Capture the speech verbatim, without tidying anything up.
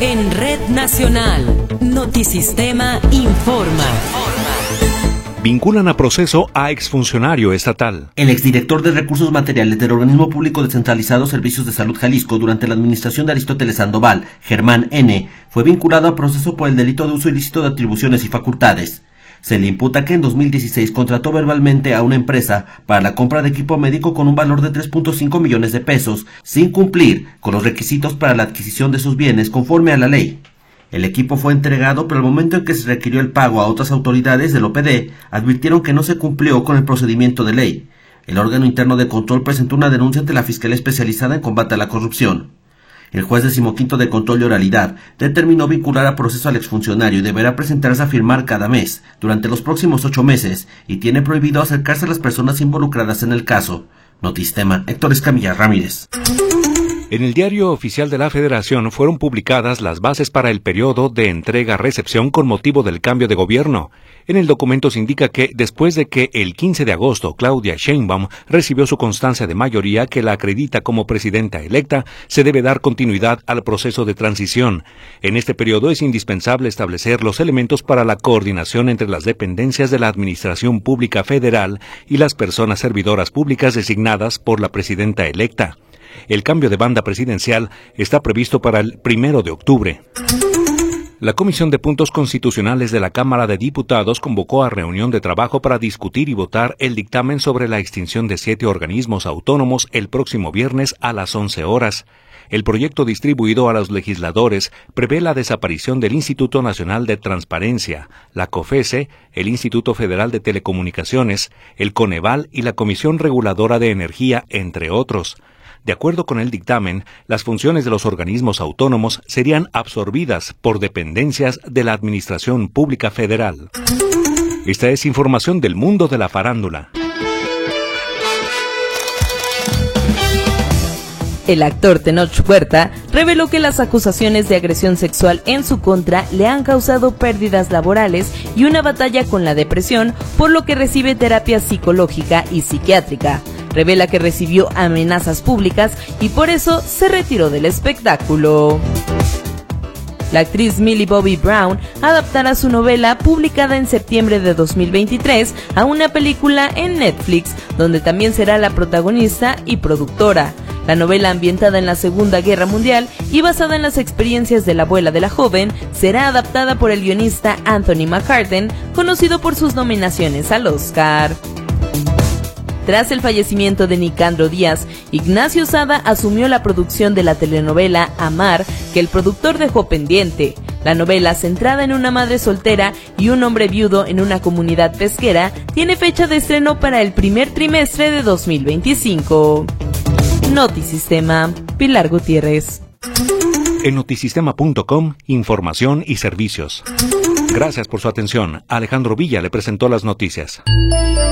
En Red Nacional, Notisistema informa. Vinculan a proceso a exfuncionario estatal. El exdirector de Recursos Materiales del Organismo Público Descentralizado Servicios de Salud Jalisco durante la administración de Aristóteles Sandoval, Germán N., fue vinculado a proceso por el delito de uso ilícito de atribuciones y facultades. Se le imputa que en dos mil dieciséis contrató verbalmente a una empresa para la compra de equipo médico con un valor de tres punto cinco millones de pesos, sin cumplir con los requisitos para la adquisición de sus bienes conforme a la ley. El equipo fue entregado, pero al momento en que se requirió el pago a otras autoridades del O P D, advirtieron que no se cumplió con el procedimiento de ley. El órgano interno de control presentó una denuncia ante la Fiscalía Especializada en Combate a la Corrupción. El juez decimoquinto de control y oralidad determinó vincular a proceso al exfuncionario y deberá presentarse a firmar cada mes, durante los próximos ocho meses, y tiene prohibido acercarse a las personas involucradas en el caso. Notisistema, Héctor Escamilla Ramírez. En el Diario Oficial de la Federación fueron publicadas las bases para el periodo de entrega-recepción con motivo del cambio de gobierno. En el documento se indica que, después de que el quince de agosto Claudia Sheinbaum recibió su constancia de mayoría que la acredita como presidenta electa, se debe dar continuidad al proceso de transición. En este periodo es indispensable establecer los elementos para la coordinación entre las dependencias de la Administración Pública Federal y las personas servidoras públicas designadas por la presidenta electa. El cambio de banda presidencial está previsto para el primero de octubre. La Comisión de Puntos Constitucionales de la Cámara de Diputados convocó a reunión de trabajo para discutir y votar el dictamen sobre la extinción de siete organismos autónomos el próximo viernes a las once horas. El proyecto distribuido a los legisladores prevé la desaparición del Instituto Nacional de Transparencia, la COFESE, el Instituto Federal de Telecomunicaciones, el Coneval y la Comisión Reguladora de Energía, entre otros. De acuerdo con el dictamen, las funciones de los organismos autónomos serían absorbidas por dependencias de la Administración Pública Federal. Esta es información del mundo de la farándula. El actor Tenoch Huerta reveló que las acusaciones de agresión sexual en su contra le han causado pérdidas laborales y una batalla con la depresión, por lo que recibe terapia psicológica y psiquiátrica. Revela que recibió amenazas públicas y por eso se retiró del espectáculo. La actriz Millie Bobby Brown adaptará su novela, publicada en septiembre de dos mil veintitrés, a una película en Netflix, donde también será la protagonista y productora. La novela, ambientada en la Segunda Guerra Mundial y basada en las experiencias de la abuela de la joven, será adaptada por el guionista Anthony McCarten, conocido por sus nominaciones al Oscar. Tras el fallecimiento de Nicandro Díaz, Ignacio Sada asumió la producción de la telenovela Amar, que el productor dejó pendiente. La novela, centrada en una madre soltera y un hombre viudo en una comunidad pesquera, tiene fecha de estreno para el primer trimestre de dos mil veinticinco. Notisistema, Pilar Gutiérrez. En notisistema punto com, información y servicios. Gracias por su atención. Alejandro Villa le presentó las noticias.